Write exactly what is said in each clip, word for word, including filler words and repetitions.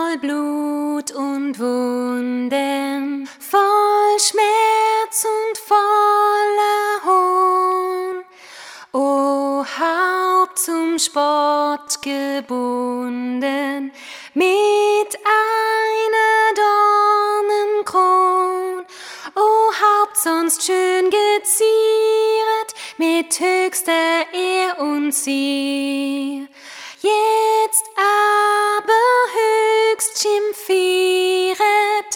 voll Blut und Wunden, voll Schmerz und voller Hohn, o Haupt zum Spott gebunden, mit einer Dornenkron, o Haupt sonst schön gezieret, mit höchster Ehr und Zier. Jetzt aber höchst schimpfieret,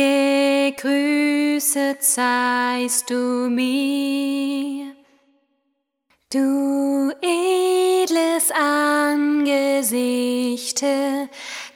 gegrüßet seist du mir. Du edles Angesichte,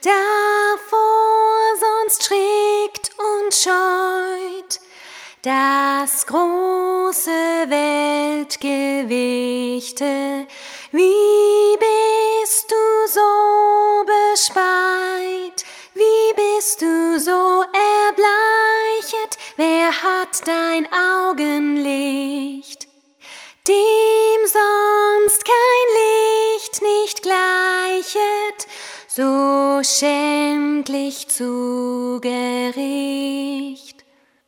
davor sonst schreckt und scheut, das große Weltgewichte, wie bist du so bespeit, wie bist du so erbleichet, wer hat dein Augenlicht, dem sonst kein Licht nicht gleichet, so schändlich zu Gericht.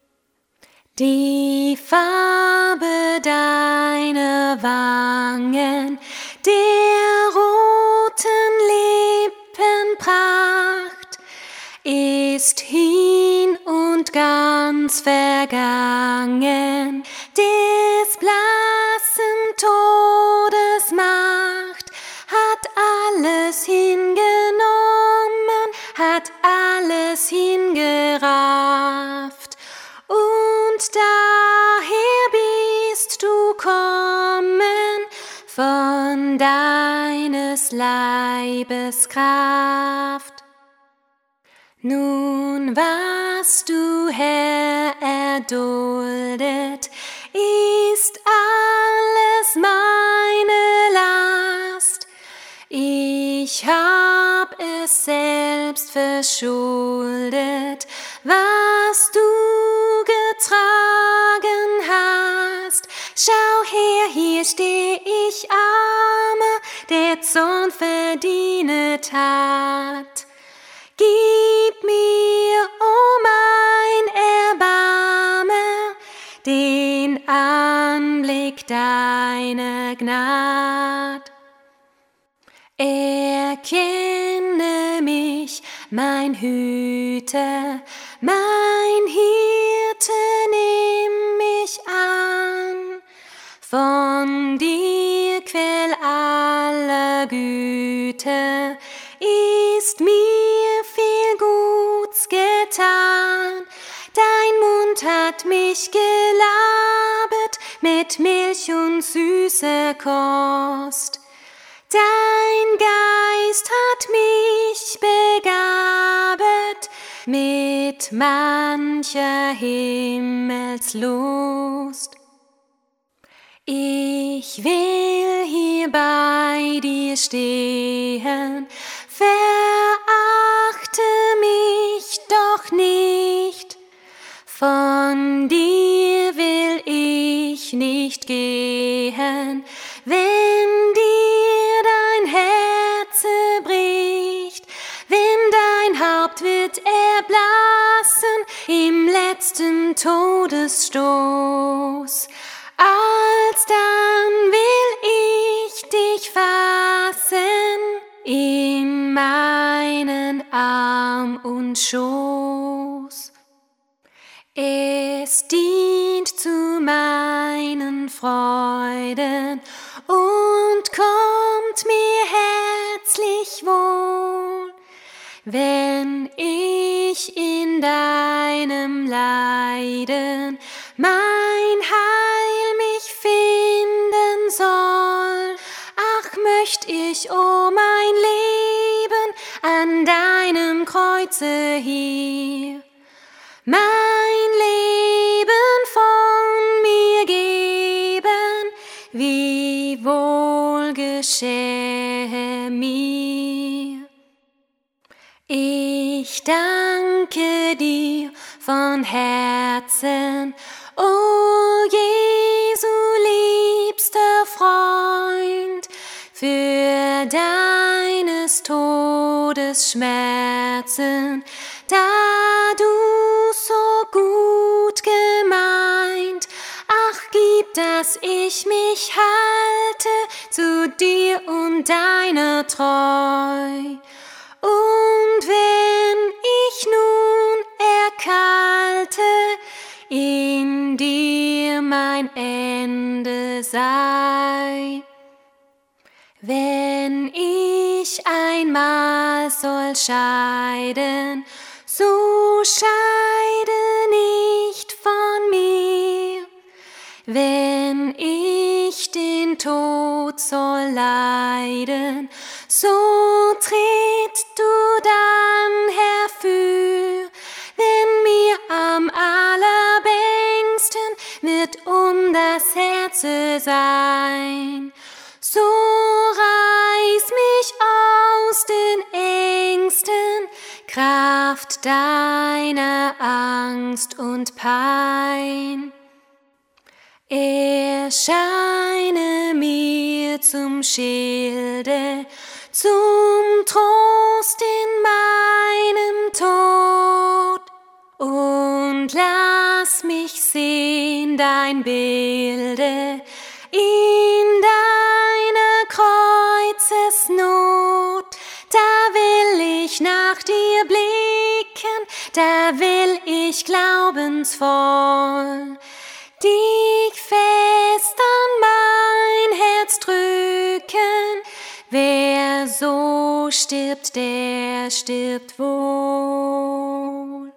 Die Farbe deiner Wangen, der roten Lippen Pracht, ist hin und ganz vergangen, des blassen Todes Macht hat alles hingenommen, hat alles hingerafft, und daher bist du kommen von deines Leibes Kraft. Nun, was du, Herr, erduldet, ist alles meine Last. Ich hab es selbst verschuldet, was du getragen hast. Schau her, hier steh ich armer, der Zorn verdienet hat. Gib mir, o mein Erbarme, den Anblick deiner Gnad. Erkenne mich, mein Hüter, mein Hirte, nimm mich an. Von dir, Quell aller Güter, ist mir viel Guts getan. Dein Mund hat mich gelabet mit Milch und süßer Kost. Dein Geist hat mich begabet mit mancher Himmelslust. Ich will hier bei dir stehen, verachte mich doch nicht. Von dir will ich nicht gehen, wenn dir dein Herz bricht, wenn dein Haupt wird erblassen im letzten Todesstoß. Alsdann will ich dich fassen in meinen Arm und Schoß. Es dient zu meinen Freuden und kommt mir herzlich wohl, wenn ich in deinem Leiden mein Heil mich finden soll. Ach, möcht ich, o mein Leben, an deinem Kreuze hier mein Leben von mir geben, wie wohl geschähe mir. Ich danke dir von Herzen, o Jesu liebster Freund, für deines Todes Schmerz Herzen, da du so gut gemeint. Ach, gib, dass ich mich halte zu dir und deiner treu. Und wenn ich nun erkalte, in dir mein Ende sei. Wenn ich einmal soll scheiden, so scheide nicht von mir. Wenn ich den Tod soll leiden, so tritt du dann herfür. Wenn mir am allerbängsten wird um das Herz sein, so reiß mich aus den Ängsten, Kraft deiner Angst und Pein. Erscheine mir zum Schilde, zum Trost in meinem Tod, und lass mich sehen dein Bilde in deiner Kreuzesnot. Da will ich nach dir blicken, da will ich glaubensvoll dich fest an mein Herz drücken. Wer so stirbt, der stirbt wohl.